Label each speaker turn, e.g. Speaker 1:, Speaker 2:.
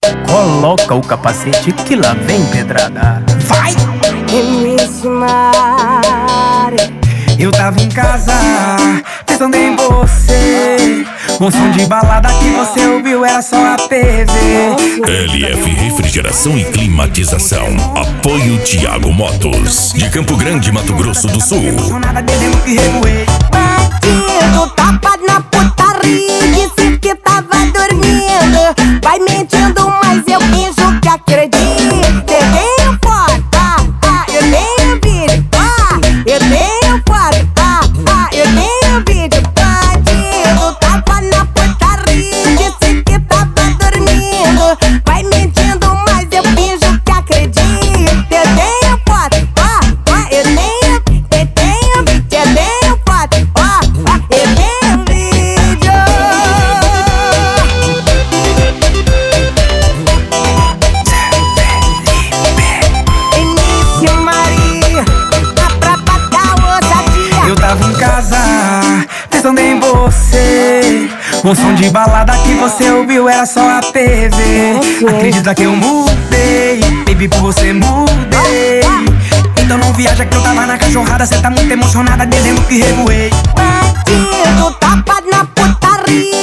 Speaker 1: Coloca o capacete que lá vem pedrada. Vai!
Speaker 2: MC Mari,
Speaker 3: eu tava em casa, pensando em você. O som de balada que você ouviu era só a TV.
Speaker 4: LF Refrigeração e Climatização. Apoio Thiago Motos, de Campo Grande, Mato Grosso do Sul.
Speaker 2: bandido, tapa na putaria, disse que tava dormindo. Vai mentindo, mas eu finjo que acredito. Eu tenho foto, eu tenho vídeo, eu tenho foto, eu tenho vídeo. Bandido, tapa na putaria, disse que tava dormindo. Vai mentindo, mas eu finjo que acredito. Eu tenho foto, eu tenho foto, eu tenho vídeo. MC Mari, pra pagar ousadia.
Speaker 3: Eu tava em casa, pensando em você. O som de balada que você ouviu era só a TV. Acredita que eu mudei, baby, por você mudei. Então não viaja que eu tava na cachorrada. Cê tá muito emocionada, dizendo que revoei.
Speaker 2: Bandido, tapa na putaria,